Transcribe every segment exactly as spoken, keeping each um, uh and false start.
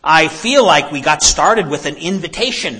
I feel like we got started with an invitation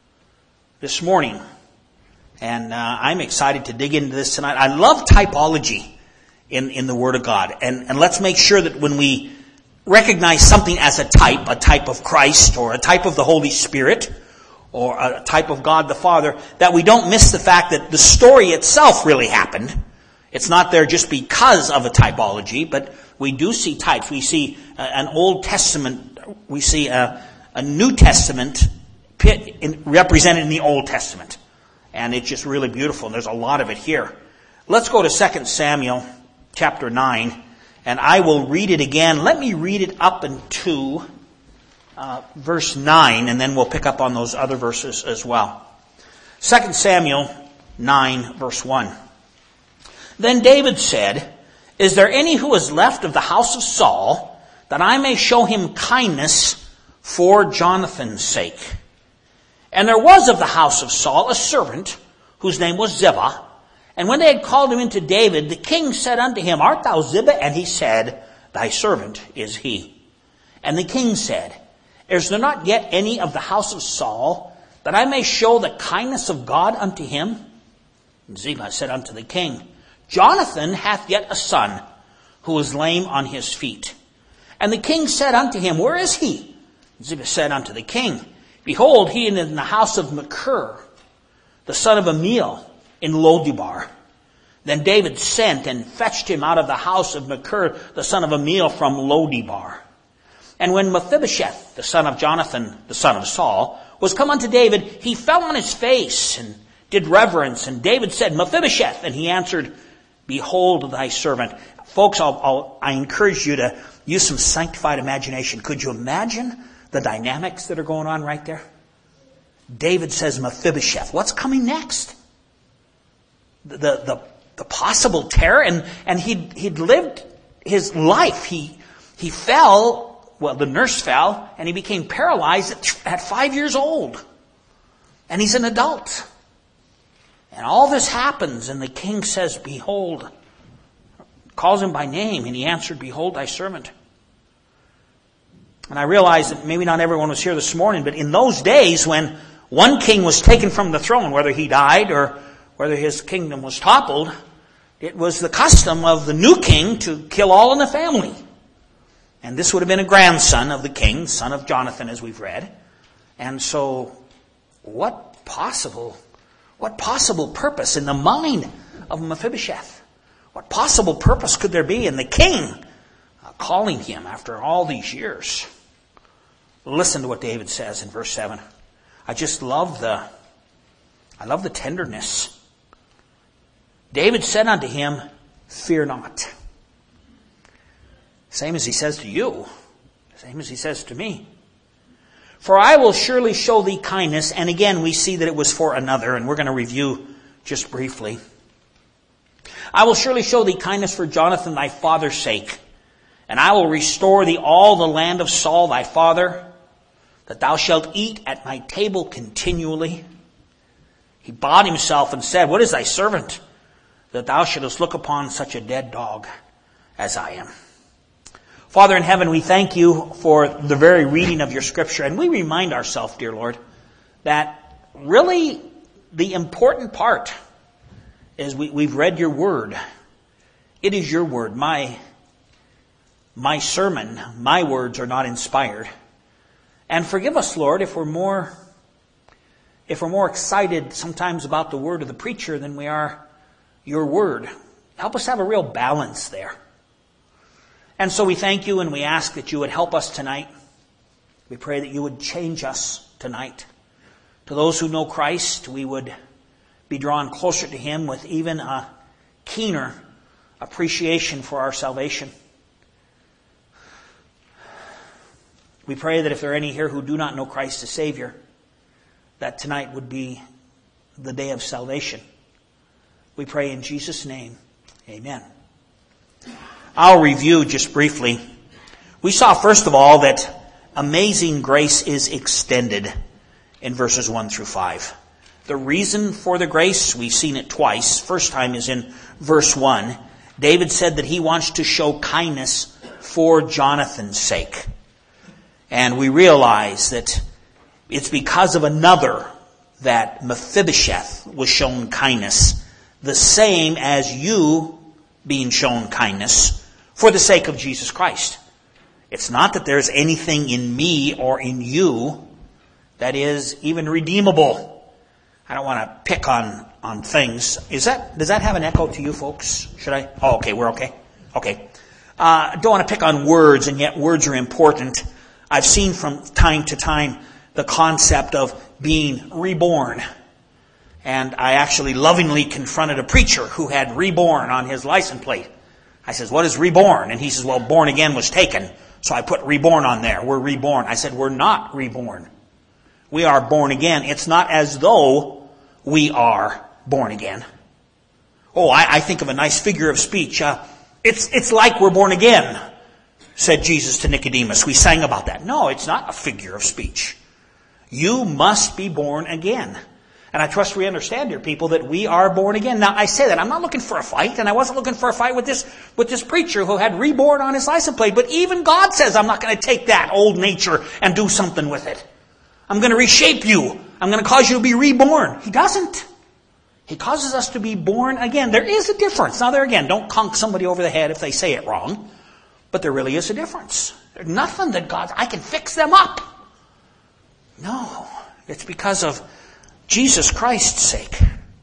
this morning. And uh, I'm excited to dig into this tonight. I love typology in, in the Word of God. And, and let's make sure that when we recognize something as a type, a type of Christ or a type of the Holy Spirit or a type of God the Father, that we don't miss the fact that the story itself really happened. It's not there just because of a typology, but we do see types. We see uh, an Old Testament, we see a, a New Testament pit in, represented in the Old Testament. And it's just really beautiful. And there's a lot of it here. Let's go to Second Samuel chapter nine. And I will read it again. Let me read it up into uh, verse nine. And then we'll pick up on those other verses as well. Second Samuel nine verse one. Then David said, "Is there any who is left of the house of Saul, that I may show him kindness for Jonathan's sake? And there was of the house of Saul a servant, whose name was Ziba. And when they had called him into David, the king said unto him, Art thou Ziba? And he said, Thy servant is he. And the king said, Is there not yet any of the house of Saul, that I may show the kindness of God unto him? And Ziba said unto the king, Jonathan hath yet a son, who is lame on his feet. And the king said unto him, Where is he? And Ziba said unto the king, Behold, he is in the house of Machir, the son of Amiel, in Lodebar. Then David sent and fetched him out of the house of Machir, the son of Amiel, from Lodebar. And when Mephibosheth, the son of Jonathan, the son of Saul, was come unto David, he fell on his face and did reverence. And David said, Mephibosheth. And he answered, Behold thy servant. Folks, I'll, I'll, I encourage you to use some sanctified imagination. Could you imagine the dynamics that are going on right there? David says Mephibosheth. What's coming next? The, the, the, the possible terror. And, and he'd, he'd lived his life. He, he fell, well, the nurse fell, and he became paralyzed at, at five years old. And he's an adult. And all this happens, and the king says, Behold, calls him by name, and he answered, Behold thy servant. And I realize that maybe not everyone was here this morning, but in those days when one king was taken from the throne, whether he died or whether his kingdom was toppled, it was the custom of the new king to kill all in the family. And this would have been a grandson of the king, son of Jonathan, as we've read. And so, what possible, what possible purpose in the mind of Mephibosheth? What possible purpose could there be in the king uh, calling him after all these years? Listen to what David says in verse seven. I just love the, I love the tenderness. David said unto him, Fear not. Same as he says to you. Same as he says to me. For I will surely show thee kindness. And again, we see that it was for another. And we're going to review just briefly. I will surely show thee kindness for Jonathan thy father's sake. And I will restore thee all the land of Saul thy father, that thou shalt eat at my table continually. He bowed himself and said, What is thy servant, that thou shouldest look upon such a dead dog as I am? Father in heaven, we thank you for the very reading of your scripture. And we remind ourselves, dear Lord, that really the important part is we, we've read your word. It is your word. My, my sermon, my words are not inspired. And forgive us, Lord, if we're more, if we're more excited sometimes about the word of the preacher than we are your word. Help us have a real balance there. And so we thank you and we ask that you would help us tonight. We pray that you would change us tonight. To those who know Christ, we would be drawn closer to him with even a keener appreciation for our salvation. We pray that if there are any here who do not know Christ as Savior, that tonight would be the day of salvation. We pray in Jesus' name. Amen. I'll review just briefly. We saw, first of all, that amazing grace is extended in verses one through five. The reason for the grace, we've seen it twice. First time is in verse one. David said that he wants to show kindness for Jonathan's sake. And we realize that it's because of another that Mephibosheth was shown kindness, the same as you being shown kindness for the sake of Jesus Christ. It's not that there's anything in me or in you that is even redeemable. I don't want to pick on, on things. Is that, does that have an echo to you folks? Should I? Oh, okay, we're okay. Okay. I uh, don't want to pick on words, and yet words are important. I've seen from time to time the concept of being reborn. And I actually lovingly confronted a preacher who had reborn on his license plate. I says, what is reborn? And he says, well, born again was taken. So I put reborn on there. We're reborn. I said, we're not reborn. We are born again. It's not as though we are born again. Oh, I, I think of a nice figure of speech. Uh, it's, it's like we're born again, said Jesus to Nicodemus. We sang about that. No, it's not a figure of speech. You must be born again. And I trust we understand, dear people, that we are born again. Now, I say that. I'm not looking for a fight, and I wasn't looking for a fight with this, with this preacher who had reborn on his license plate. But even God says, I'm not going to take that old nature and do something with it. I'm going to reshape you. I'm going to cause you to be reborn. He doesn't. He causes us to be born again. There is a difference. Now, there again, don't conk somebody over the head if they say it wrong. But there really is a difference. There's nothing that God, I can fix them up. No. It's because of Jesus Christ's sake.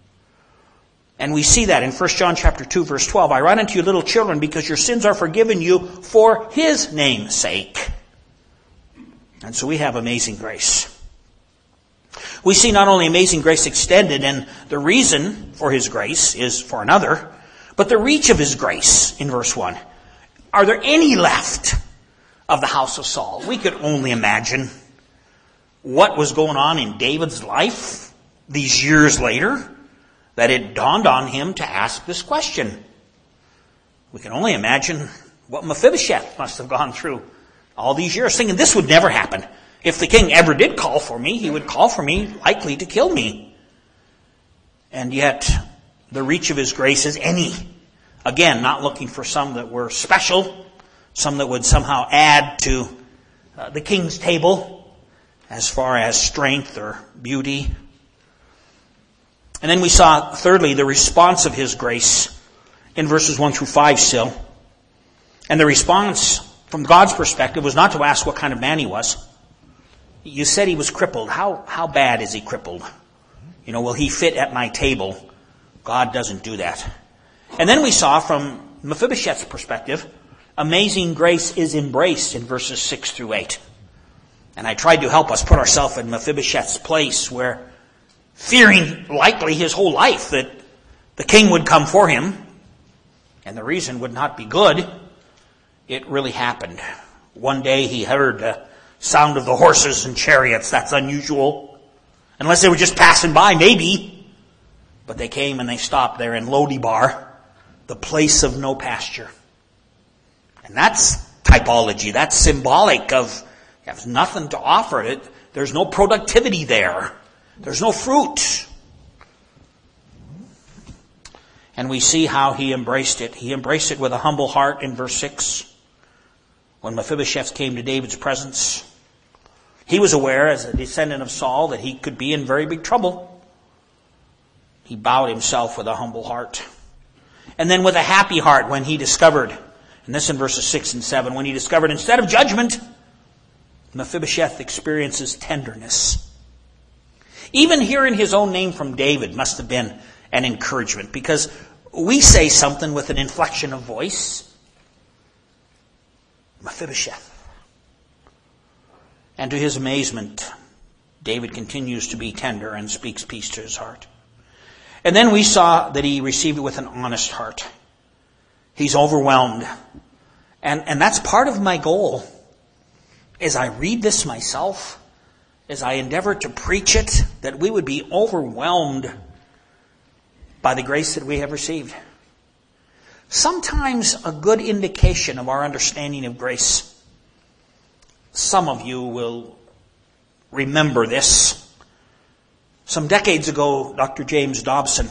And we see that in First John chapter two, verse twelve. I write unto you, little children, because your sins are forgiven you for His name's sake. And so we have amazing grace. We see not only amazing grace extended, and the reason for His grace is for another, but the reach of His grace in verse one. Are there any left of the house of Saul? We could only imagine what was going on in David's life these years later that it dawned on him to ask this question. We can only imagine what Mephibosheth must have gone through all these years, thinking this would never happen. If the king ever did call for me, he would call for me likely to kill me. And yet, the reach of His grace is any. Again, not looking for some that were special, some that would somehow add to uh, the king's table as far as strength or beauty. And then we saw, thirdly, the response of His grace in verses one through five still. And the response from God's perspective was not to ask what kind of man he was. You said he was crippled. How, how bad is he crippled? You know, will he fit at my table? God doesn't do that. And then we saw from Mephibosheth's perspective, amazing grace is embraced in verses six through eight. And I tried to help us put ourselves in Mephibosheth's place where, fearing likely his whole life that the king would come for him, and the reason would not be good, it really happened. One day he heard the sound of the horses and chariots. That's unusual. Unless they were just passing by, maybe. But they came and they stopped there in Lodibar, the place of no pasture. And that's typology. That's symbolic of you have nothing to offer it. There's no productivity there. There's no fruit. And we see how he embraced it. He embraced it with a humble heart in verse six. When Mephibosheth came to David's presence, he was aware as a descendant of Saul that he could be in very big trouble. He bowed himself with a humble heart. And then with a happy heart when he discovered, and this in verses six and seven, when he discovered instead of judgment, Mephibosheth experiences tenderness. Even hearing his own name from David must have been an encouragement, because we say something with an inflection of voice. Mephibosheth. And to his amazement, David continues to be tender and speaks peace to his heart. And then we saw that he received it with an honest heart. He's overwhelmed. And, and that's part of my goal. As I read this myself, as I endeavor to preach it, that we would be overwhelmed by the grace that we have received. Sometimes a good indication of our understanding of grace. Some of you will remember this. Some decades ago, Doctor James Dobson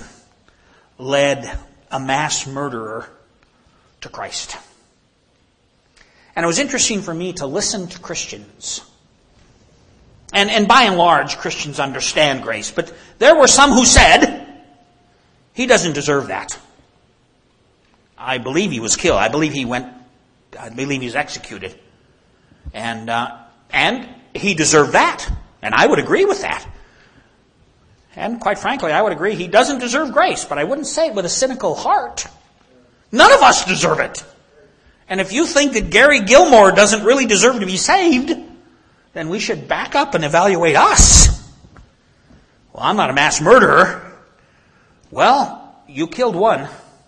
led a mass murderer to Christ. And it was interesting for me to listen to Christians. And, and by and large, Christians understand grace. But there were some who said, he doesn't deserve that. I believe he was killed. I believe he went, I believe he was executed. And, uh, and he deserved that. And I would agree with that. And quite frankly, I would agree he doesn't deserve grace. But I wouldn't say it with a cynical heart. None of us deserve it. And if you think that Gary Gilmore doesn't really deserve to be saved, then we should back up and evaluate us. Well, I'm not a mass murderer. Well, you killed one.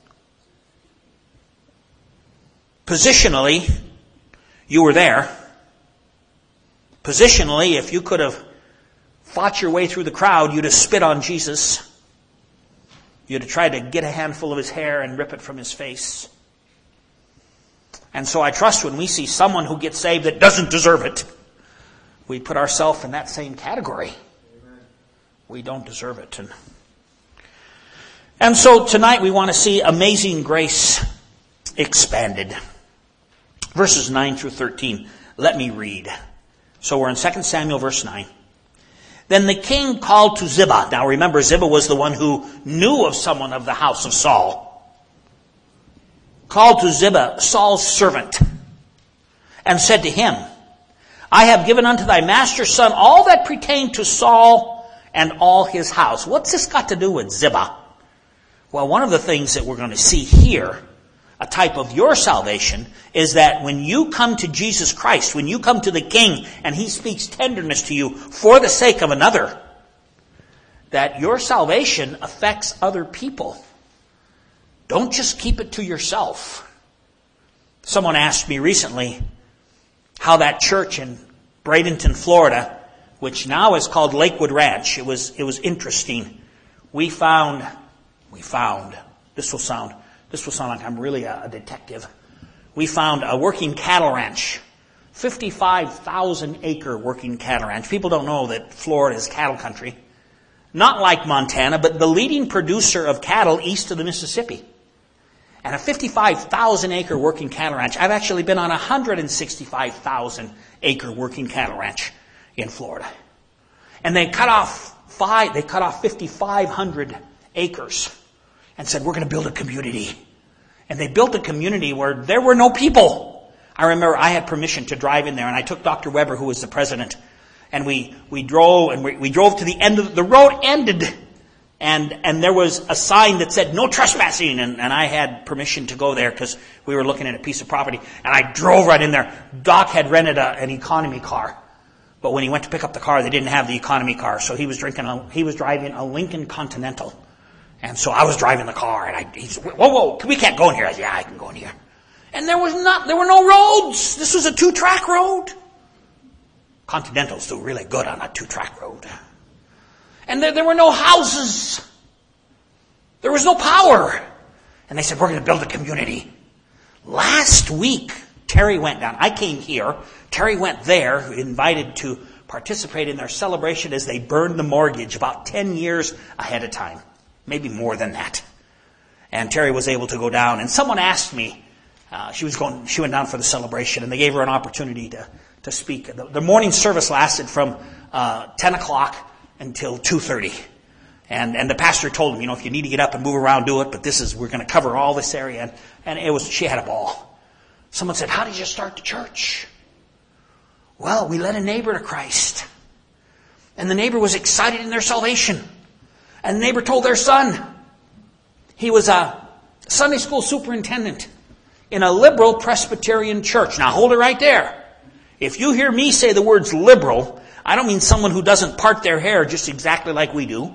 Positionally, you were there. Positionally, if you could have fought your way through the crowd, you'd have spit on Jesus. You'd have tried to get a handful of his hair and rip it from his face. And so I trust when we see someone who gets saved that doesn't deserve it, we put ourselves in that same category. Amen. We don't deserve it. And, and so tonight we want to see amazing grace expanded. Verses nine through thirteen. Let me read. So we're in Second Samuel verse nine. Then the king called to Ziba. Now remember, Ziba was the one who knew of someone of the house of Saul. Called to Ziba, Saul's servant, and said to him, I have given unto thy master's son all that pertained to Saul and all his house. What's this got to do with Ziba? Well, one of the things that we're going to see here, a type of your salvation, is that when you come to Jesus Christ, when you come to the King and he speaks tenderness to you for the sake of another, that your salvation affects other people. Don't just keep it to yourself. Someone asked me recently how that church in Bradenton, Florida, which now is called Lakewood Ranch, it was it was interesting. We found, we found, this will sound, this will sound like I'm really a, a detective. We found a working cattle ranch, fifty-five thousand acre working cattle ranch. People don't know that Florida is cattle country. Not like Montana, but the leading producer of cattle east of the Mississippi. And a fifty-five thousand acre working cattle ranch. I've actually been on a one hundred sixty-five thousand acre working cattle ranch in Florida. And they cut off five, they cut off fifty-five hundred acres and said, we're going to build a community. And they built a community where there were no people. I remember I had permission to drive in there, and I took Doctor Weber, who was the president, and we, we drove, and we, we drove to the end of the, the road ended. And, and there was a sign that said, no trespassing. And, and I had permission to go there because we were looking at a piece of property. And I drove right in there. Doc had rented a, an economy car. But when he went to pick up the car, they didn't have the economy car. So he was drinking a, he was driving a Lincoln Continental. And so I was driving the car. And I, he said, whoa, whoa, we can't go in here. I said, yeah, I can go in here. And there was not, there were no roads. This was a two-track road. Continentals do really good on a two-track road. And there, there were no houses. There was no power. And they said, we're going to build a community. Last week, Terry went down. I came here. Terry went there, invited to participate in their celebration as they burned the mortgage about ten years ahead of time. Maybe more than that. And Terry was able to go down. And someone asked me, uh, she was going, she went down for the celebration, and they gave her an opportunity to, to speak. The, the morning service lasted from uh, ten o'clock until two thirty. And, and the pastor told him, you know, if you need to get up and move around, do it. But this is, we're going to cover all this area. And, and it was, she had a ball. Someone said, how did you start the church? Well, we led a neighbor to Christ. And the neighbor was excited in their salvation. And the neighbor told their son. He was a Sunday school superintendent in a liberal Presbyterian church. Now hold it right there. If you hear me say the words liberal, I don't mean someone who doesn't part their hair just exactly like we do.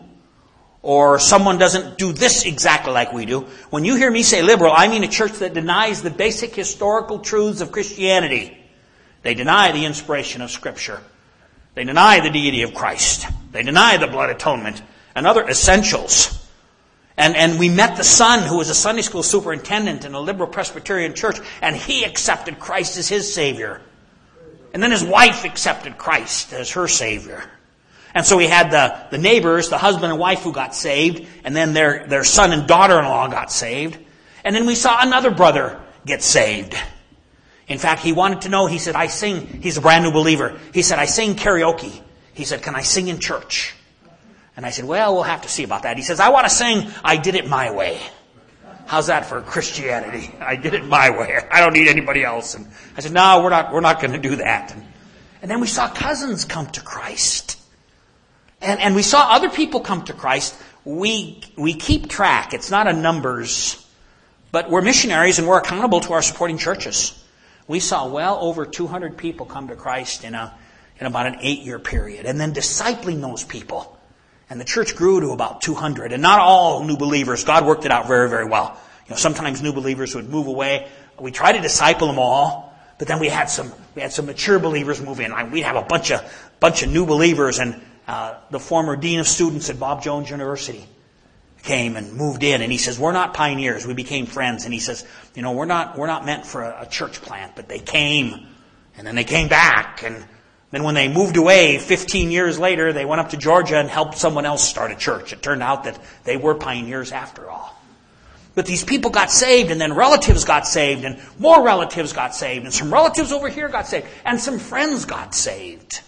Or someone doesn't do this exactly like we do. When you hear me say liberal, I mean a church that denies the basic historical truths of Christianity. They deny the inspiration of Scripture. They deny the deity of Christ. They deny the blood atonement and other essentials. And, and we met the son who was a Sunday school superintendent in a liberal Presbyterian church, and he accepted Christ as his Savior. And then his wife accepted Christ as her Savior. And so we had the, the neighbors, the husband and wife who got saved, and then their, their son and daughter-in-law got saved. And then we saw another brother get saved In fact, he wanted to know, he said, I sing, he's a brand new believer. He said, I sing karaoke. He said, can I sing in church? And I said, well, we'll have to see about that. He says, I want to sing, I did it my way. How's that for Christianity? I did it my way. I don't need anybody else. And I said, no, we're not, we're not going to do that. And, and then we saw cousins come to Christ. And, and we saw other people come to Christ. We, we keep track. It's not a numbers, but we're missionaries and we're accountable to our supporting churches. We saw well over two hundred people come to Christ in a, in about an eight-year period, and then discipling those people. And the church grew to about two hundred, and not all new believers. God worked it out very, very well. You know, sometimes new believers would move away. We tried to disciple them all, but then we had some, we had some mature believers move in. We'd have a bunch of, bunch of new believers, and uh, the former dean of students at Bob Jones University came and moved in, and he says, we're not pioneers. We became friends. And he says, you know, we're not, we're not meant for a, a church plant, but they came, and then they came back, and then when they moved away fifteen years later, they went up to Georgia and helped someone else start a church. It turned out that they were pioneers after all. But these people got saved, and then relatives got saved, and more relatives got saved, and some relatives over here got saved, and some friends got saved.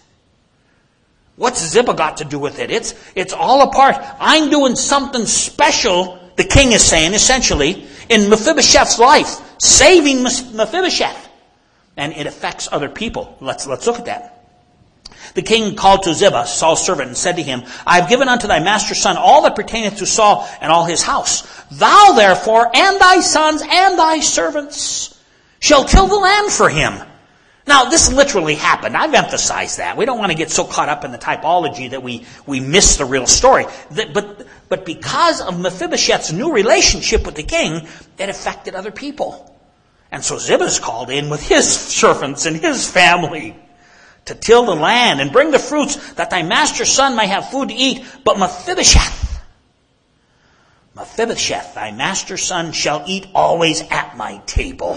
What's Ziba got to do with it? It's, it's all a part. I'm doing something special, the king is saying, essentially, in Mephibosheth's life. Saving Mephibosheth. And it affects other people. Let's, let's look at that. The king called to Ziba, Saul's servant, and said to him, I have given unto thy master's son all that pertaineth to Saul and all his house. Thou therefore, and thy sons, and thy servants, shall till the land for him. Now, this literally happened. I've emphasized that. We don't want to get so caught up in the typology that we, we miss the real story. That, but, but because of Mephibosheth's new relationship with the king, it affected other people. And so Ziba's called in with his servants and his family to till the land and bring the fruits that thy master's son may have food to eat. But Mephibosheth, Mephibosheth, thy master's son shall eat always at my table.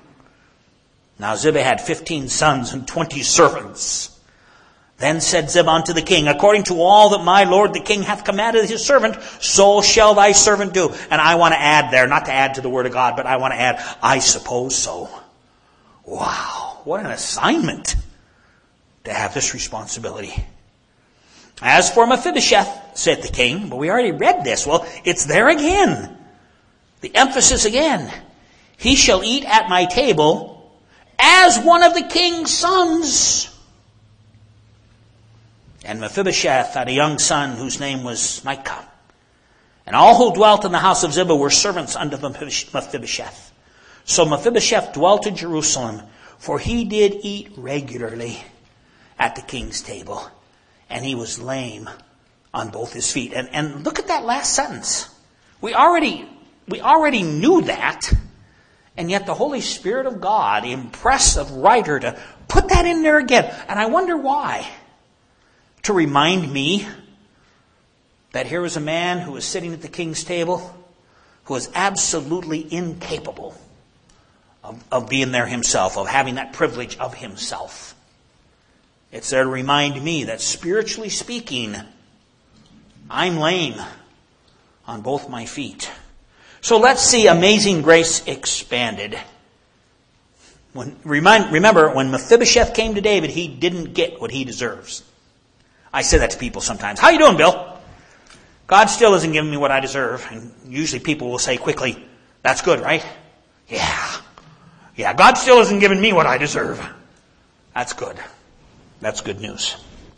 Now Ziba had fifteen sons and twenty servants. Then said Ziba unto the king, according to all that my lord the king hath commanded his servant, so shall thy servant do. And I want to add there, not to add to the word of God, but I want to add, I suppose so. Wow, what an assignment to have this responsibility. As for Mephibosheth, said the king, but we already read this. Well, it's there again. The emphasis again. He shall eat at my table as one of the king's sons. And Mephibosheth had a young son whose name was Micah. And all who dwelt in the house of Ziba were servants unto Mephibosheth. So Mephibosheth dwelt in Jerusalem, for he did eat regularly at the king's table. And he was lame on both his feet. And, and look at that last sentence. We already, we already knew that. And yet the Holy Spirit of God impressed the writer to put that in there again. And I wonder why. To remind me that here was a man who was sitting at the king's table who was absolutely incapable of, of being there himself, of having that privilege of himself. It's there to remind me that spiritually speaking, I'm lame on both my feet. So let's see Amazing Grace expanded. When, remind, remember, when Mephibosheth came to David, he didn't get what he deserves. I say that to people sometimes. How you doing, Bill? God still isn't giving me what I deserve. And usually people will say quickly, that's good, right? Yeah. Yeah, God still isn't giving me what I deserve. That's good. That's good news.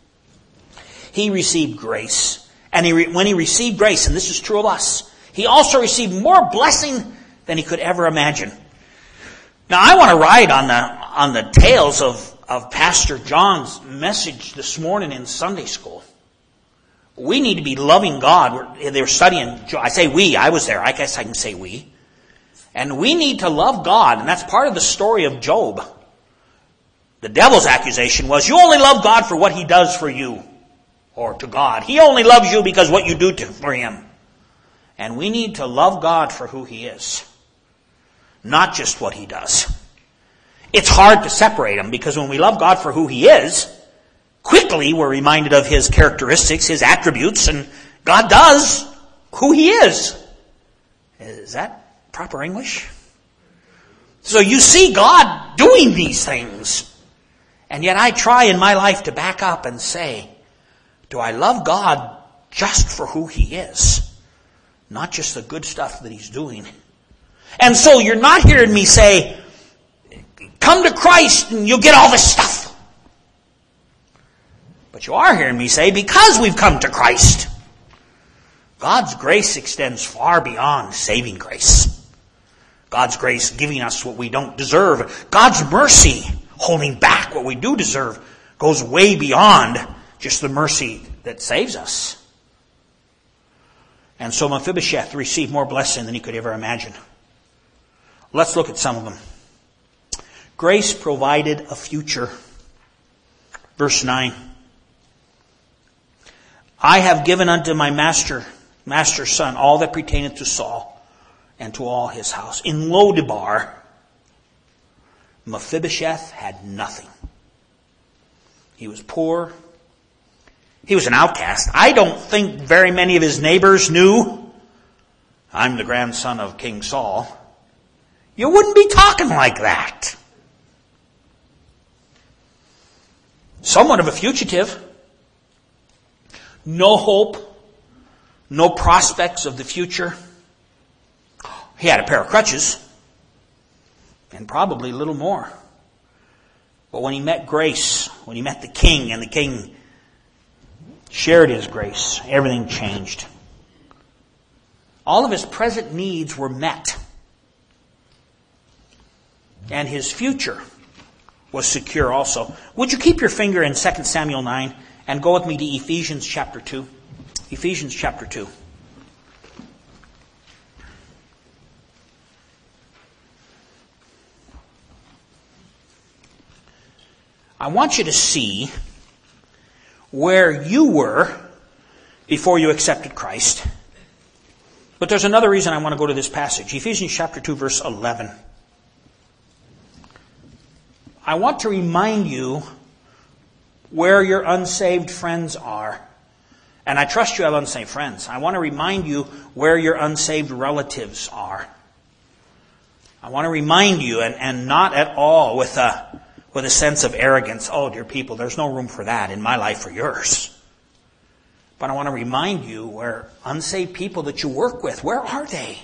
He received grace. And he re- when he received grace, and this is true of us, he also received more blessing than he could ever imagine. Now, I want to ride on the on the tails of, of Pastor John's message this morning in Sunday school. We need to be loving God. We're, they were studying, I say we, I was there, I guess I can say we. And we need to love God, and that's part of the story of Job. The devil's accusation was, you only love God for what he does for you, or to God. He only loves you because what you do to, for him. And we need to love God for who he is, not just what he does. It's hard to separate them because when we love God for who he is, quickly we're reminded of his characteristics, his attributes, and God does who he is. Is that proper English? So you see God doing these things. And yet I try in my life to back up and say, do I love God just for who He is? Not just the good stuff that He's doing. And so you're not hearing me say, come to Christ and you'll get all this stuff. But you are hearing me say, because we've come to Christ, God's grace extends far beyond saving grace. God's grace giving us what we don't deserve. God's mercy holding back what we do deserve goes way beyond just the mercy that saves us. And so Mephibosheth received more blessing than he could ever imagine. Let's look at some of them. Grace provided a future. Verse nine. I have given unto my master, master's son, all that pertaineth to Saul and to all his house. In Lodebar, Mephibosheth had nothing. He was poor. He was an outcast. I don't think very many of his neighbors knew, I'm the grandson of King Saul. You wouldn't be talking like that. Somewhat of a fugitive. No hope. No prospects of the future. He had a pair of crutches. And probably a little more. But when he met grace, when he met the king, and the king shared his grace, everything changed. All of his present needs were met. And his future was secure also. Would you keep your finger in Second Samuel nine and go with me to Ephesians chapter two? Ephesians chapter two. I want you to see where you were before you accepted Christ. But there's another reason I want to go to this passage. Ephesians chapter two, verse eleven. I want to remind you where your unsaved friends are. And I trust you have unsaved friends. I want to remind you where your unsaved relatives are. I want to remind you, and, and not at all with a with a sense of arrogance. Oh, dear people, there's no room for that in my life or yours. But I want to remind you where unsaved people that you work with, where are they?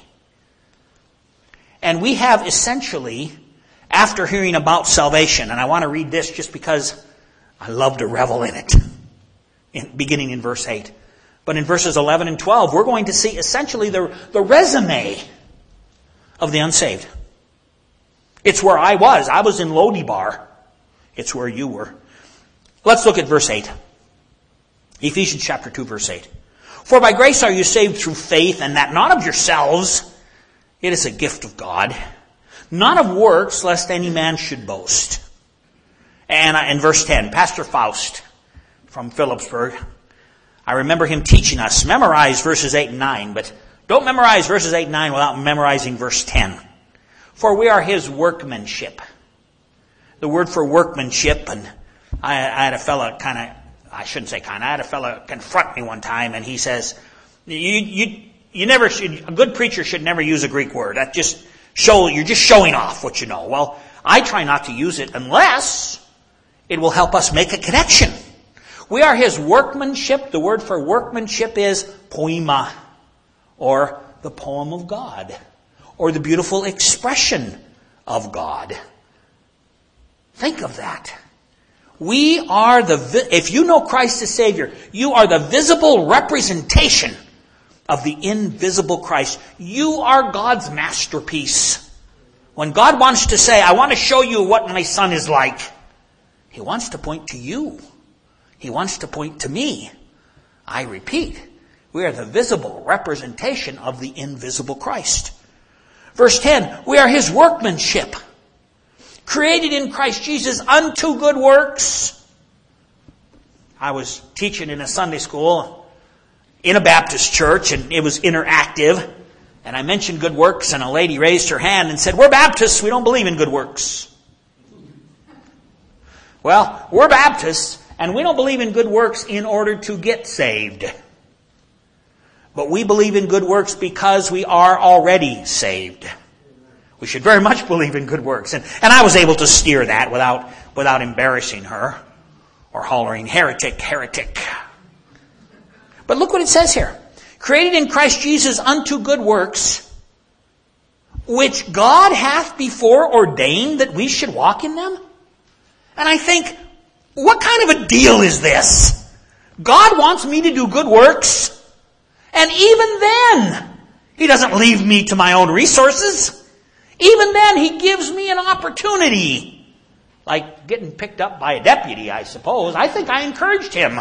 And we have essentially, after hearing about salvation, and I want to read this just because I love to revel in it, in, beginning in verse eight. But in verses eleven and twelve, we're going to see essentially the, the resume of the unsaved. It's where I was. I was in Lodebar. It's where you were. Let's look at verse eight. Ephesians chapter two, verse eight. For by grace are you saved through faith, and that not of yourselves. It is a gift of God. Not of works, lest any man should boast. And in verse ten, Pastor Faust from Phillipsburg, I remember him teaching us, memorize verses eight and nine, but don't memorize verses eight and nine without memorizing verse ten. For we are his workmanship. The word for workmanship, and I, I had a fella kind of, I shouldn't say kind of, I had a fella confront me one time, and he says, you, you, you never should, a good preacher should never use a Greek word. That just show, you're just showing off what you know. Well, I try not to use it unless it will help us make a connection. We are his workmanship. The word for workmanship is poema, or the poem of God, or the beautiful expression of God. Think of that. We are the, if you know Christ as Savior, you are the visible representation of the invisible Christ. You are God's masterpiece. When God wants to say, I want to show you what my son is like, He wants to point to you. He wants to point to me. I repeat, we are the visible representation of the invisible Christ. Verse ten, we are his workmanship, created in Christ Jesus unto good works. I was teaching in a Sunday school in a Baptist church, and it was interactive. And I mentioned good works, and a lady raised her hand and said, we're Baptists, we don't believe in good works. Well, we're Baptists, and we don't believe in good works in order to get saved. But we believe in good works because we are already saved. We should very much believe in good works. And, and I was able to steer that without, without embarrassing her or hollering, heretic, heretic. But look what it says here. Created in Christ Jesus unto good works, which God hath before ordained that we should walk in them. And I think, what kind of a deal is this? God wants me to do good works, and even then, He doesn't leave me to my own resources. Even then, He gives me an opportunity. Like getting picked up by a deputy, I suppose. I think I encouraged him.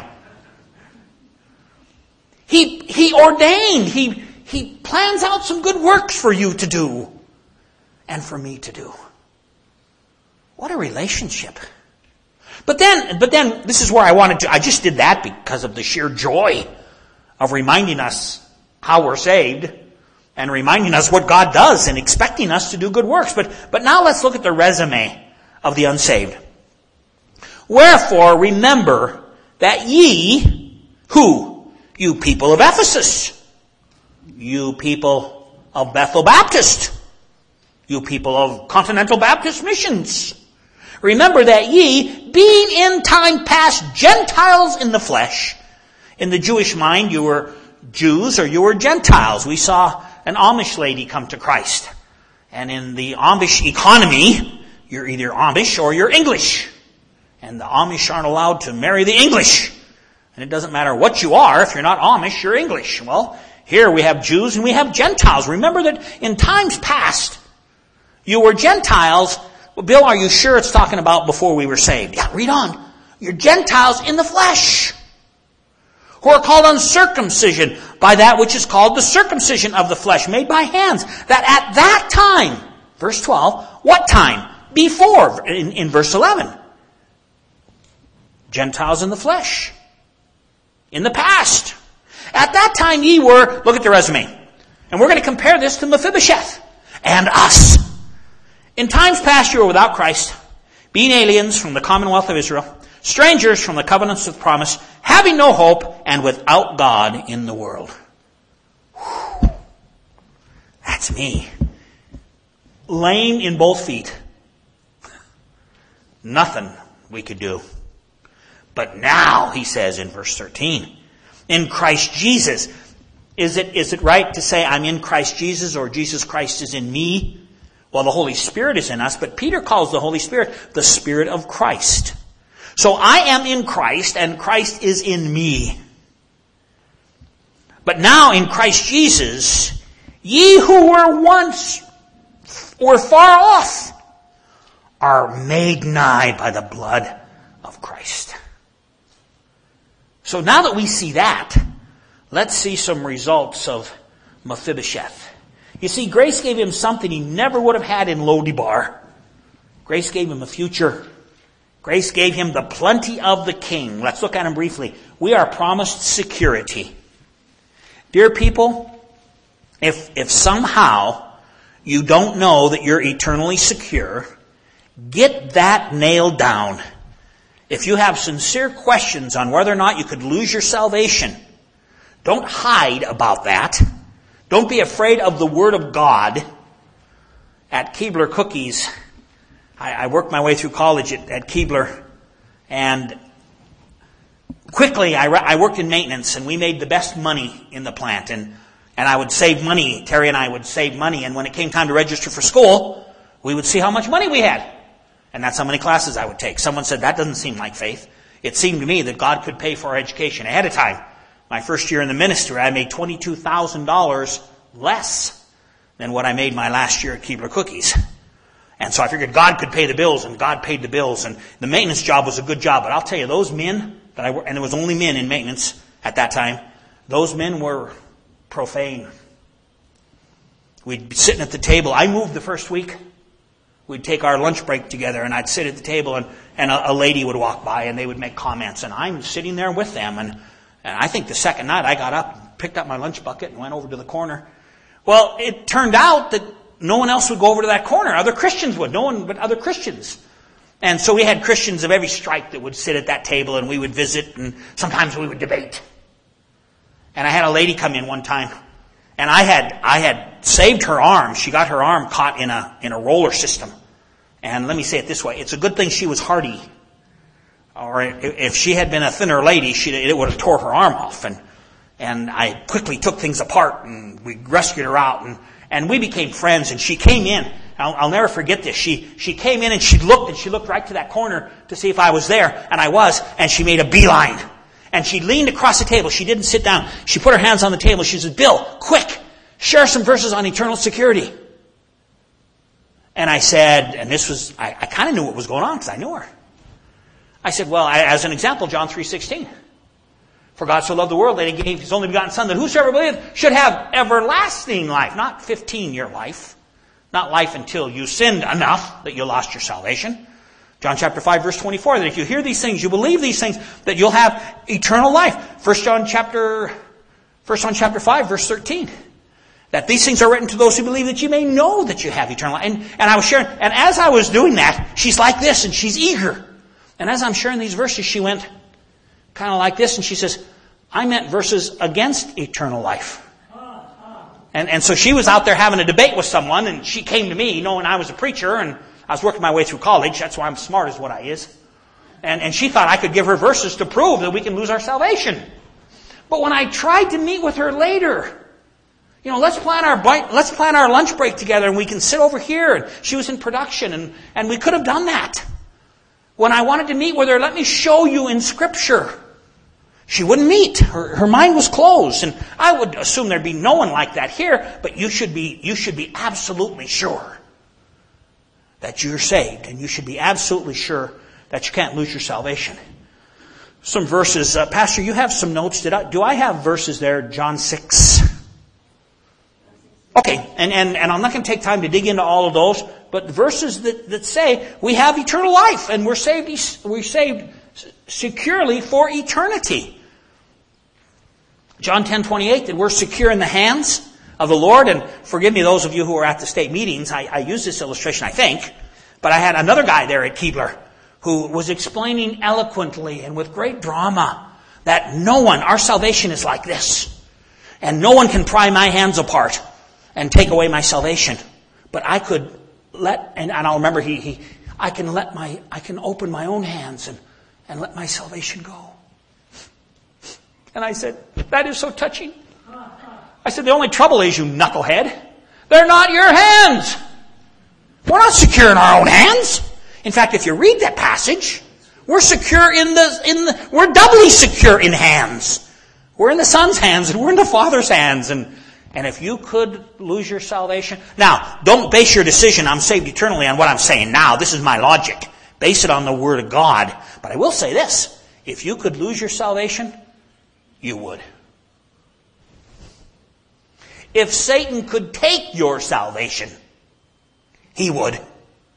He, he ordained, he, he plans out some good works for you to do. And for me to do. What a relationship. But then, but then, this is where I wanted to, I just did that because of the sheer joy of reminding us how we're saved. And reminding us what God does and expecting us to do good works. But, but now let's look at the resume of the unsaved. Wherefore remember that ye, who? You people of Ephesus. You people of Bethel Baptist. You people of Continental Baptist Missions. Remember that ye, being in time past Gentiles in the flesh. In the Jewish mind, you were Jews or you were Gentiles. We saw an Amish lady come to Christ. And in the Amish economy, you're either Amish or you're English. And the Amish aren't allowed to marry the English. And it doesn't matter what you are. If you're not Amish, you're English. Well, here we have Jews and we have Gentiles. Remember that in times past, you were Gentiles. Well, Bill, are you sure it's talking about before we were saved? Yeah, read on. You're Gentiles in the flesh, who are called uncircumcision by that which is called the circumcision of the flesh, made by hands. That at that time, verse twelve, what time? Before, in, in verse eleven. Gentiles in the flesh. In the past. At that time ye were, look at the resume. And we're going to compare this to Mephibosheth and us. In times past you were without Christ, being aliens from the commonwealth of Israel, strangers from the covenants of promise, having no hope, and without God in the world. Whew. That's me. Lame in both feet. Nothing we could do. But now, he says in verse thirteen, in Christ Jesus. Is it, is it right to say I'm in Christ Jesus or Jesus Christ is in me? Well, the Holy Spirit is in us, but Peter calls the Holy Spirit the Spirit of Christ. So I am in Christ and Christ is in me. But now in Christ Jesus, ye who were once were far off are made nigh by the blood of Christ. So now that we see that, let's see some results of Mephibosheth. You see, grace gave him something he never would have had in Lodibar. Grace gave him a future. Grace gave him the plenty of the king. Let's look at him briefly. We are promised security. Dear people, if, if somehow you don't know that you're eternally secure, get that nailed down. If you have sincere questions on whether or not you could lose your salvation, don't hide about that. Don't be afraid of the Word of God. At Keebler Cookies, I, I worked my way through college at, at Keebler, and quickly I, I worked in maintenance, and we made the best money in the plant. And, and I would save money. Terry and I would save money, and when it came time to register for school, we would see how much money we had. And that's how many classes I would take. Someone said, that doesn't seem like faith. It seemed to me that God could pay for our education ahead of time. My first year in the ministry, I made twenty-two thousand dollars less than what I made my last year at Keebler Cookies. And so I figured God could pay the bills, and God paid the bills. And the maintenance job was a good job. But I'll tell you, those men that I worked, and there was only men in maintenance at that time, those men were profane. We'd be sitting at the table. I moved the first week. We'd take our lunch break together, and I'd sit at the table, and, and a, a lady would walk by, and they would make comments. And I'm sitting there with them, and And I think the second night I got up, picked up my lunch bucket, and went over to the corner. Well, it turned out that no one else would go over to that corner. Other Christians would. No one but other Christians. And so we had Christians of every stripe that would sit at that table, and we would visit, and sometimes we would debate. And I had a lady come in one time, And I had, I had saved her arm. She got her arm caught in a, in a roller system. And let me say it this way. It's a good thing she was hardy. Or if she had been a thinner lady, she it would have tore her arm off. And, and I quickly took things apart and we rescued her out and, and we became friends. And she came in. I'll, I'll never forget this. She, she came in and she looked and she looked right to that corner to see if I was there. And I was. And she made a beeline. And she leaned across the table. She didn't sit down. She put her hands on the table. She said, Bill, quick, share some verses on eternal security. And I said, and this was, I, I kind of knew what was going on because I knew her. I said, well, I, as an example, John three sixteen. For God so loved the world that He gave His only begotten Son, that whosoever believeth should have everlasting life. Not fifteen-year life. Not life until you sinned enough that you lost your salvation. John chapter five, verse twenty-four, that if you hear these things, you believe these things, that you'll have eternal life. First John chapter, First John chapter five, verse thirteen. That these things are written to those who believe that you may know that you have eternal life. And, and I was sharing, and as I was doing that, she's like this and she's eager. And as I'm sharing these verses, she went kind of like this and she says, I meant verses against eternal life. And, and so she was out there having a debate with someone and she came to me knowing I was a preacher and I was working my way through college. That's why I'm smart as what I is. And, and she thought I could give her verses to prove that we can lose our salvation. But when I tried to meet with her later, you know, let's plan our bite, let's plan our lunch break together and we can sit over here. And she was in production and, and we could have done that. When I wanted to meet with her, let me show you in Scripture. She wouldn't meet. Her, her mind was closed. And I would assume there'd be no one like that here, but you should be, you should be absolutely sure that you're saved. And you should be absolutely sure that you can't lose your salvation. Some verses. Uh, Pastor, you have some notes. Did I, do I have verses there? John six. Okay, and, and, and I'm not going to take time to dig into all of those, but verses that, that say we have eternal life and we're saved, we're saved securely for eternity. John ten twenty-eight, that we're secure in the hands of the Lord. And forgive me, those of you who were at the state meetings, I, I used this illustration, I think, but I had another guy there at Keebler who was explaining eloquently and with great drama that no one, our salvation is like this, and no one can pry my hands apart and take away my salvation. But I could let, and, and I'll remember he, he, I can let my, I can open my own hands and, and let my salvation go. And I said, that is so touching. I said, the only trouble is, you knucklehead, they're not your hands. We're not secure in our own hands. In fact, if you read that passage, we're secure in the, in the, we're doubly secure in hands. We're in the Son's hands and we're in the Father's hands. And And if you could lose your salvation... Now, don't base your decision, I'm saved eternally, on what I'm saying now. This is my logic. Base it on the Word of God. But I will say this. If you could lose your salvation, you would. If Satan could take your salvation, he would. Let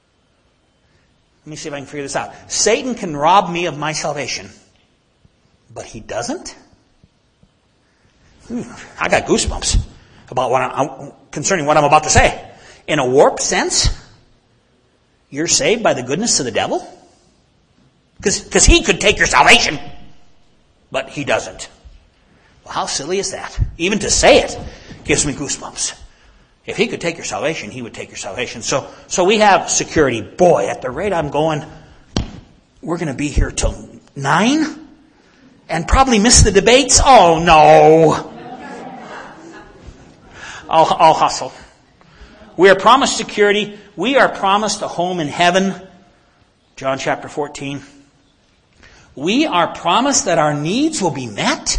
me see if I can figure this out. Satan can rob me of my salvation, but he doesn't? I got goosebumps about what I'm, concerning what I'm about to say. In a warped sense, you're saved by the goodness of the devil? Because he could take your salvation, but he doesn't. Well, how silly is that? Even to say it gives me goosebumps. If he could take your salvation, he would take your salvation. So, so we have security. Boy, at the rate I'm going, we're going to be here till nine and probably miss the debates. Oh, no. I'll, I'll hustle. We are promised security. We are promised a home in heaven. John chapter fourteen. We are promised that our needs will be met.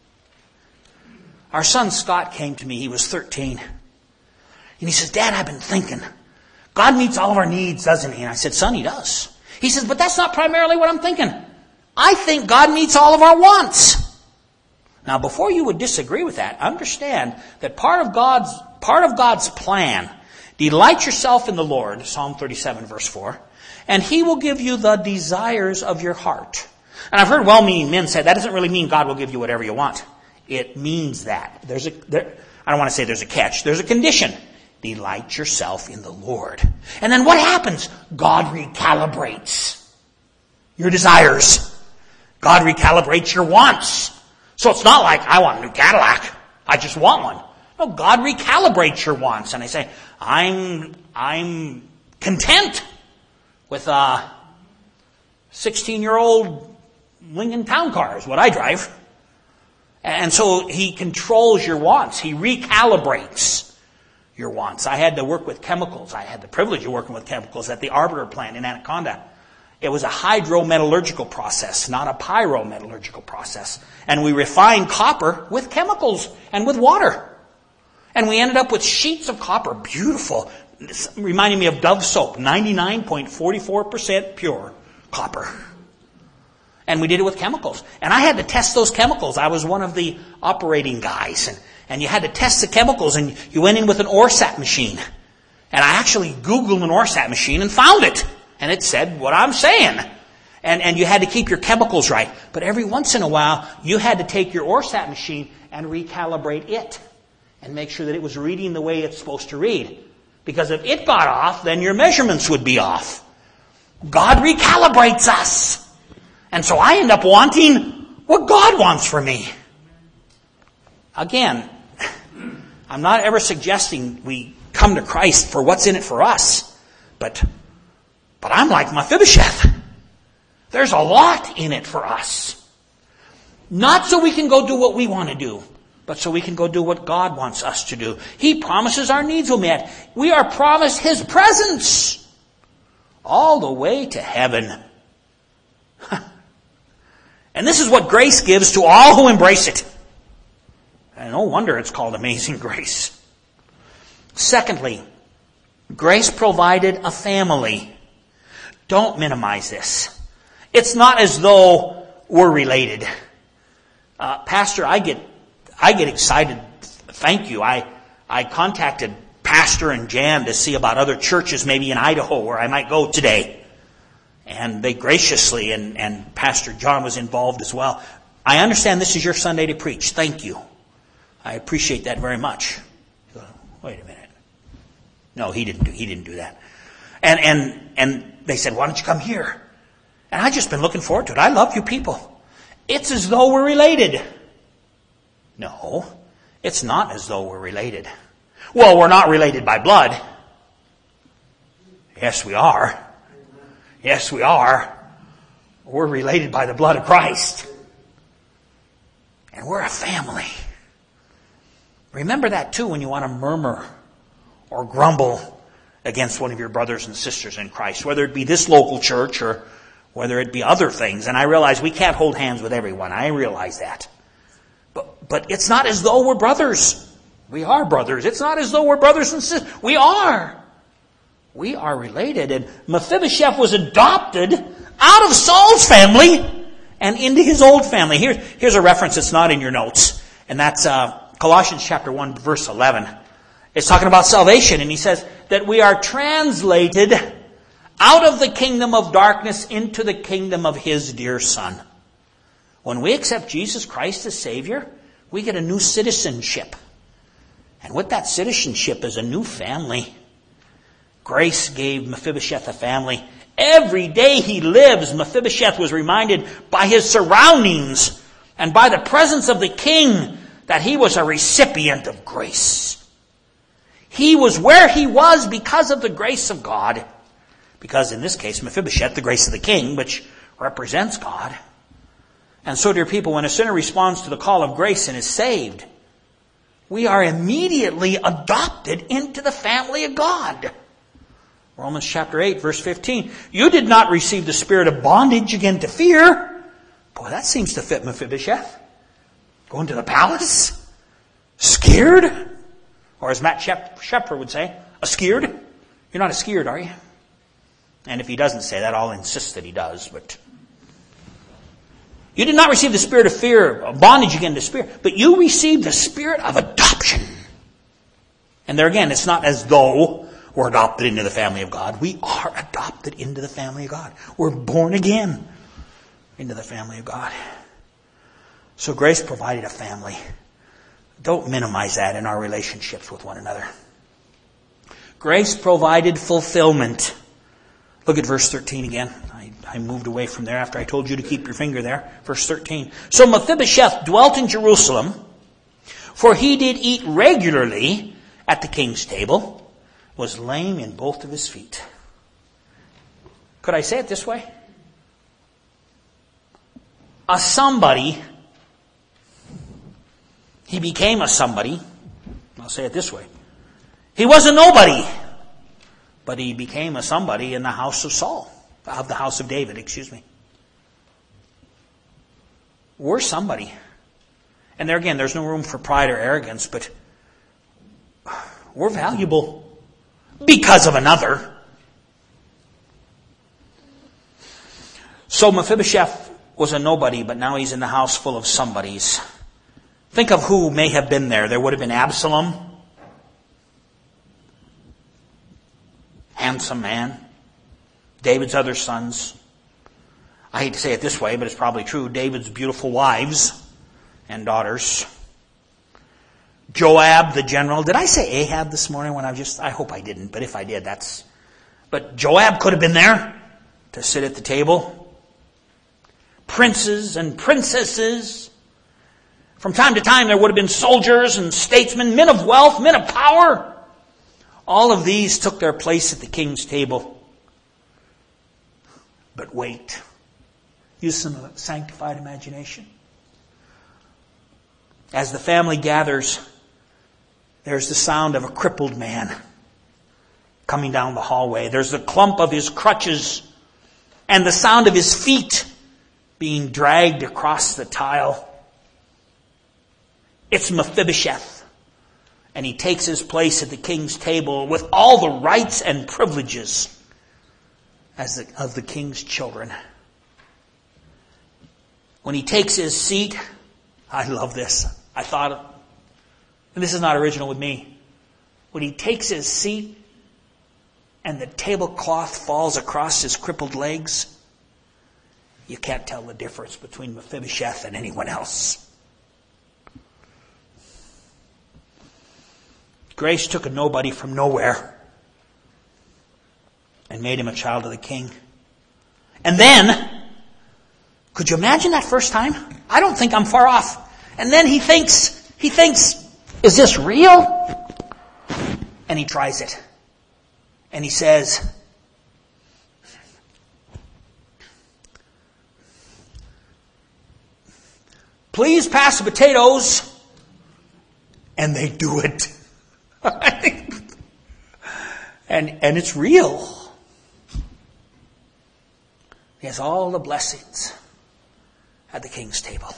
Our son Scott came to me. He was thirteen. And he says, Dad, I've been thinking. God meets all of our needs, doesn't he? And I said, son, he does. He says, but that's not primarily what I'm thinking. I think God meets all of our wants. Now, before you would disagree with that, understand that part of God's, part of God's plan, delight yourself in the Lord, Psalm thirty-seven, verse four, and he will give you the desires of your heart. And I've heard well-meaning men say that doesn't really mean God will give you whatever you want. It means that. There's a, there, I don't want to say there's a catch. There's a condition. Delight yourself in the Lord. And then what happens? God recalibrates your desires. God recalibrates your wants. So it's not like, I want a new Cadillac. I just want one. No, God recalibrates your wants. And I say, I'm, I'm content with a sixteen-year-old Lincoln Town Car is what I drive. And so He controls your wants. He recalibrates your wants. I had to work with chemicals. I had the privilege of working with chemicals at the Arbiter plant in Anaconda. It was a hydrometallurgical process, not a pyrometallurgical process. And we refined copper with chemicals and with water. And we ended up with sheets of copper, beautiful, reminding me of Dove soap, ninety-nine point four four percent pure copper. And we did it with chemicals. And I had to test those chemicals. I was one of the operating guys. And, and you had to test the chemicals, and you went in with an ORSAT machine. And I actually Googled an ORSAT machine and found it. And it said what I'm saying. And, and you had to keep your chemicals right. But every once in a while, you had to take your ORSAT machine and recalibrate it. And make sure that it was reading the way it's supposed to read. Because if it got off, then your measurements would be off. God recalibrates us. And so I end up wanting what God wants for me. Again, I'm not ever suggesting we come to Christ for what's in it for us. But, but I'm like Mephibosheth. There's a lot in it for us. Not so we can go do what we want to do, but so we can go do what God wants us to do. He promises our needs will be met. We are promised His presence all the way to heaven. And this is what grace gives to all who embrace it. And no wonder it's called amazing grace. Secondly, grace provided a family. Don't minimize this. It's not as though we're related. Uh, Pastor, I get I get excited. Thank you. I I contacted Pastor and Jan to see about other churches, maybe in Idaho, where I might go today. And they graciously, and, and Pastor John was involved as well. I understand this is your Sunday to preach. Thank you. I appreciate that very much. Wait a minute. No, he didn't do he didn't do that. And and and they said, why don't you come here? And I've just been looking forward to it. I love you people. It's as though we're related. No, it's not as though we're related. Well, we're not related by blood. Yes, we are. Yes, we are. We're related by the blood of Christ. And we're a family. Remember that too when you want to murmur or grumble against one of your brothers and sisters in Christ, whether it be this local church or whether it be other things. And I realize we can't hold hands with everyone. I realize that. But, but it's not as though we're brothers. We are brothers. It's not as though we're brothers and sisters. We are. We are related. And Mephibosheth was adopted out of Saul's family and into his old family. Here, here's a reference that's not in your notes. And that's uh, Colossians chapter one, verse eleven. It's talking about salvation. And he says that we are translated out of the kingdom of darkness into the kingdom of His dear Son. When we accept Jesus Christ as Savior, we get a new citizenship. And with that citizenship is a new family. Grace gave Mephibosheth a family. Every day he lives, Mephibosheth was reminded by his surroundings and by the presence of the king that he was a recipient of grace. He was where he was because of the grace of God. Because in this case, Mephibosheth, the grace of the king, which represents God. And so, dear people, when a sinner responds to the call of grace and is saved, we are immediately adopted into the family of God. Romans chapter eight, verse fifteen. You did not receive the spirit of bondage again to fear. Boy, that seems to fit Mephibosheth. Going to the palace? Scared? Or as Matt Shepard would say, a scared? You're not a scared, are you? And if he doesn't say that, I'll insist that he does. But you did not receive the spirit of fear, of bondage again to fear, but you received the spirit of adoption. And there again, it's not as though we're adopted into the family of God. We are adopted into the family of God. We're born again into the family of God. So grace provided a family. Don't minimize that in our relationships with one another. Grace provided fulfillment. Look at verse thirteen again. I, I moved away from there after I told you to keep your finger there. Verse thirteen. So Mephibosheth dwelt in Jerusalem, for he did eat regularly at the king's table, was lame in both of his feet. Could I say it this way? A somebody, he became a somebody. I'll say it this way. He was a nobody, but he became a somebody in the house of Saul, of the house of David, excuse me. We're somebody. And there again, there's no room for pride or arrogance, but we're valuable because of another. So Mephibosheth was a nobody, but now he's in the house full of somebodies. Think of who may have been there. There would have been Absalom. Handsome man. David's other sons. I hate to say it this way, but it's probably true. David's beautiful wives and daughters. Joab, the general. Did I say Ahab this morning when I just, I hope I didn't, but if I did, that's, but Joab could have been there to sit at the table. Princes and princesses. From time to time there would have been soldiers and statesmen, men of wealth, men of power. All of these took their place at the king's table. But wait. Use some sanctified imagination. As the family gathers, there's the sound of a crippled man coming down the hallway. There's the clump of his crutches and the sound of his feet being dragged across the tile. It's Mephibosheth. And he takes his place at the king's table with all the rights and privileges as the, of the king's children. When he takes his seat, I love this. I thought, and this is not original with me. When he takes his seat and the tablecloth falls across his crippled legs, you can't tell the difference between Mephibosheth and anyone else. Grace took a nobody from nowhere and made him a child of the king. And then, could you imagine that first time? I don't think I'm far off. And then he thinks, he thinks, is this real? And he tries it. And he says, please pass the potatoes. And they do it. and and it's real. He has all the blessings at the king's table.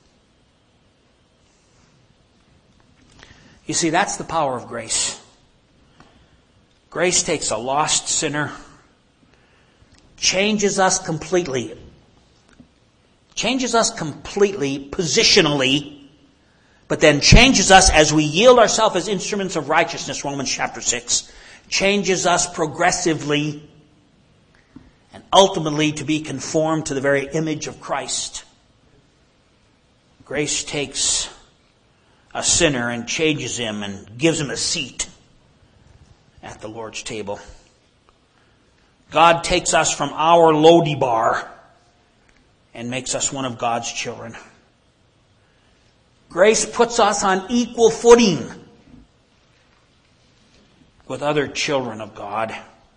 You see, that's the power of grace. Grace takes a lost sinner, changes us completely, changes us completely, positionally, but then changes us as we yield ourselves as instruments of righteousness, Romans chapter six, changes us progressively and ultimately to be conformed to the very image of Christ. Grace takes a sinner and changes him and gives him a seat at the Lord's table. God takes us from our Lo-debar and makes us one of God's children. Grace puts us on equal footing with other children of God.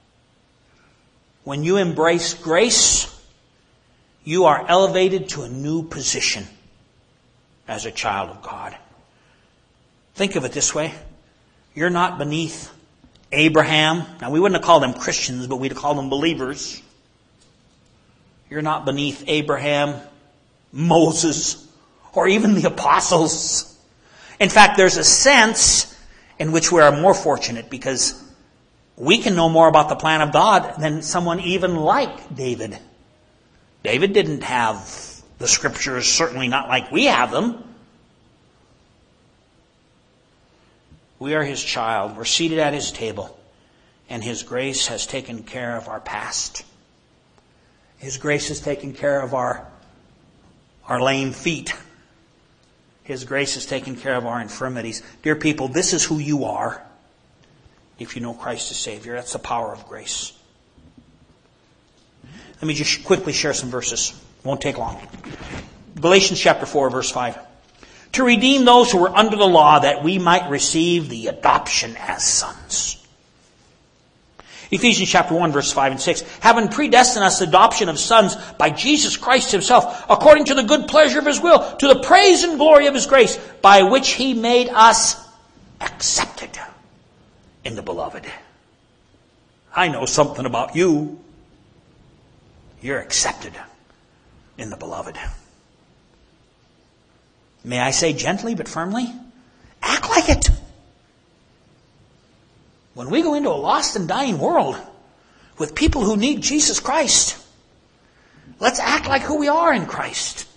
When you embrace grace, you are elevated to a new position as a child of God. Think of it this way. You're not beneath Abraham. Now, we wouldn't have called them Christians, but we'd have called them believers. You're not beneath Abraham, Moses, or even the apostles. In fact, there's a sense in which we are more fortunate because we can know more about the plan of God than someone even like David. David didn't have the scriptures, certainly not like we have them. We are his child. We're seated at his table. And his grace has taken care of our past. His grace has taken care of our, our lame feet. His grace has taken care of our infirmities. Dear people, this is who you are if you know Christ as Savior. That's the power of grace. Let me just quickly share some verses. It won't take long. Galatians chapter four, verse five. to redeem those who were under the law, that we might receive the adoption as sons. Ephesians chapter one, verse five and six. Having predestined us adoption of sons by Jesus Christ himself, according to the good pleasure of his will, to the praise and glory of his grace, by which he made us accepted in the beloved. I know something about you. You're accepted in the beloved. May I say gently but firmly? Act like it. When we go into a lost and dying world with people who need Jesus Christ, let's act like who we are in Christ.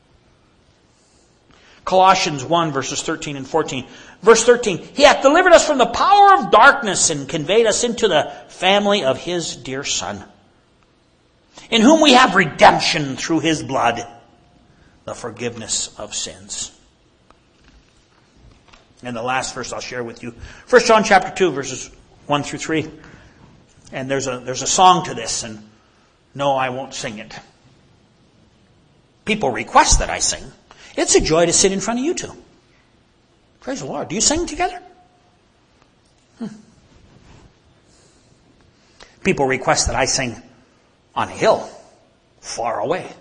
Colossians one, verses thirteen and fourteen. Verse thirteen, he hath delivered us from the power of darkness and conveyed us into the family of his dear Son, in whom we have redemption through his blood, the forgiveness of sins. And the last verse I'll share with you, First John chapter two, verses one through three. And there's a there's a song to this, and no, I won't sing it. People request that I sing. It's a joy to sit in front of you two. Praise the Lord. Do you sing together? Hmm. People request that I sing on a hill, far away.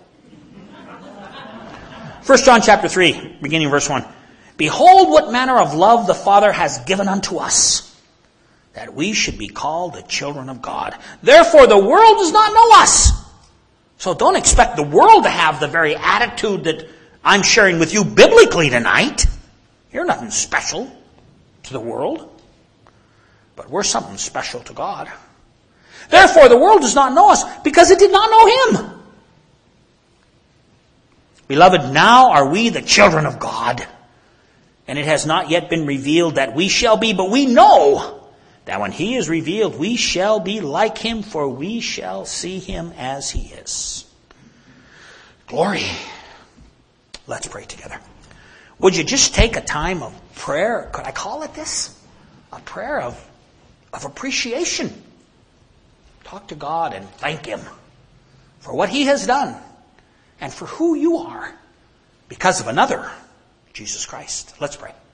First John chapter three, beginning verse one. Behold, what manner of love the Father has given unto us, that we should be called the children of God. Therefore the world does not know us. So don't expect the world to have the very attitude that I'm sharing with you biblically tonight. You're nothing special to the world, but we're something special to God. Therefore the world does not know us, because it did not know him. Beloved, now are we the children of God, and it has not yet been revealed that we shall be, but we know that when he is revealed, we shall be like him, for we shall see him as he is. Glory. Let's pray together. Would you just take a time of prayer? Could I call it this? A prayer of, of appreciation. Talk to God and thank him for what he has done and for who you are because of another, Jesus Christ. Let's pray.